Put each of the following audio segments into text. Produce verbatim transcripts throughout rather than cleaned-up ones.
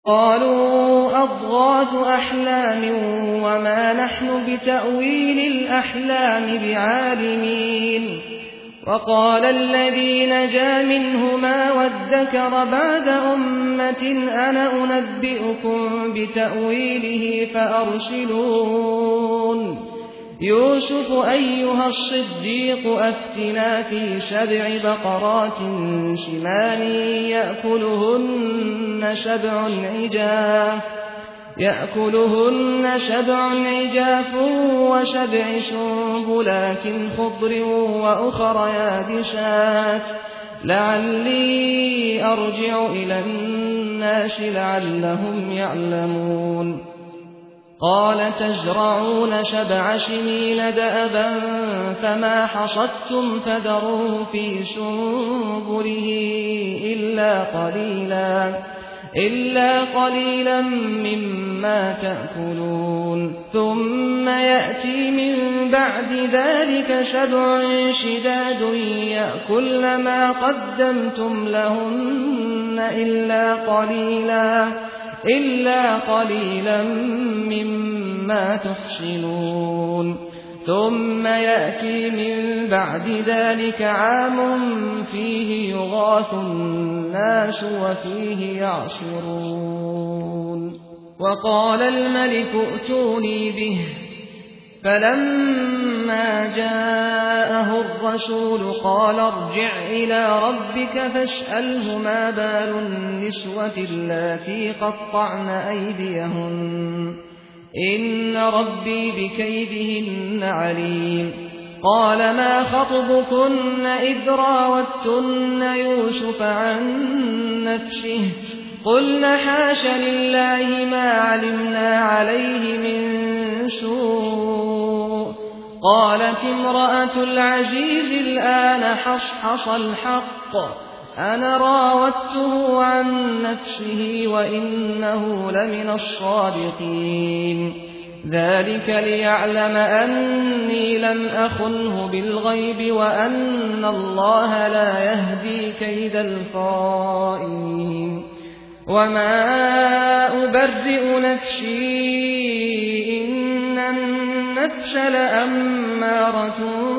قالوا أضغاث أحلام وما نحن بتأويل الأحلام بعالمين. وقال الذي نجا منهما وادكر بعد أمة أنا أنبئكم بتأويله فأرسلون. يوسف أيها الصديق أفتنا في سبع بقرات شمان يأكلهن سبع عجاف يأكلهن سبع عجاف وسبع سنبلات خضر وأخر يابسات لعلي أرجع إلى الناس لعلهم يعلمون. قال تزرعون سبع سنين دأبا فما حصدتم فذروه في سنبله إلا قليلا إلا قليلا مما تأكلون. ثم يأتي من بعد ذلك سبع شداد يأكلن ما قدمتم لهن إلا قليلا إلا قليلا مما تحصنون. ثم يأتي من بعد ذلك عام فيه يغاث الناس وفيه يعصرون. وقال الملك ائتوني به. فلما جاءه الرسول قال ارجع إلى ربك فاسأله ما بال النسوة اللاتي قطعن أيديهن إن ربي بكيدهن عليم. قال ما خطبكن إذ راوتن يوسف عن نفسه قلن حاش لله ما علمنا عليه من سوء. قالت امرأة العزيز الآن حصحص الحق أنا راودته عن نفسه وإنه لمن الصادقين. ذلك ليعلم أني لم أخنه بالغيب وأن الله لا يهدي كيد الخائنين. وما أبرئ نفسي إن النفس لأمارة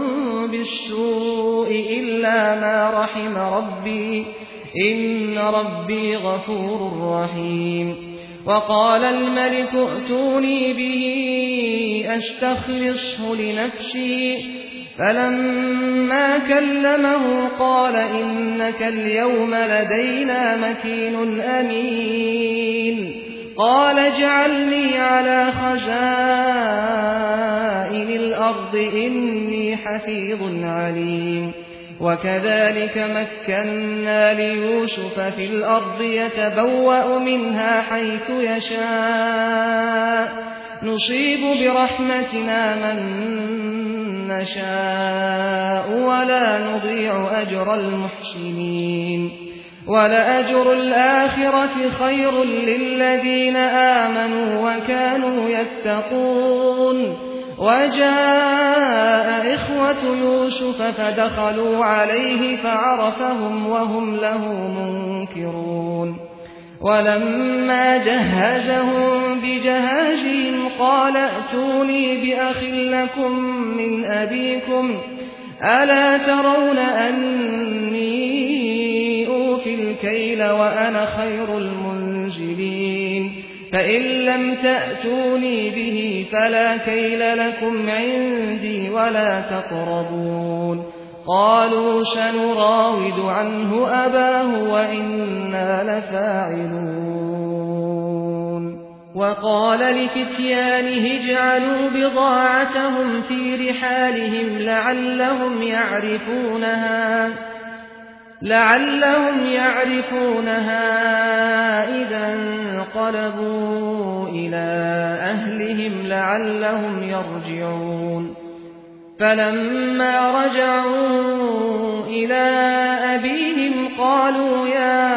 بالسوء إلا ما رحم ربي إن ربي غفور رحيم. وقال الملك ائتوني به أستخلصه لنفسي. فلما كلمه قال إنك اليوم لدينا مكين أمين. قال اجعلني على خزائن الأرض إني حفيظ عليم. وكذلك مكنا ليوسف في الأرض يتبوأ منها حيث يشاء نصيب برحمتنا من نشاء ولا نضيع أجر المحسنين. ولأجر الآخرة خير للذين آمنوا وكانوا يتقون. وجاء إخوة يوسف فدخلوا عليه فعرفهم وهم له منكرون. ولما جهزهم بجهازهم قال ائتوني بأخ لكم من أبيكم ألا ترون أني أوفي الكيل وأنا خير المنزلين. فإن لم تأتوني به فلا كيل لكم عندي ولا تقربون. قالوا سنراود عنه أباه وإنا لفاعلون. وقال لفتيانه اجعلوا بضاعتهم في رحالهم لعلهم يعرفونها لعلهم يعرفونها إذا انقلبوا إلى أهلهم لعلهم يرجعون. فلما رجعوا إلى أبيهم قالوا يا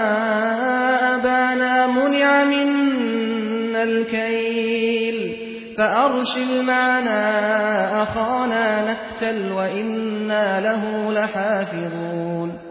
أبانا منع منا الكيل فأرسل معنا أخانا نكتل وإنا له لحافظون.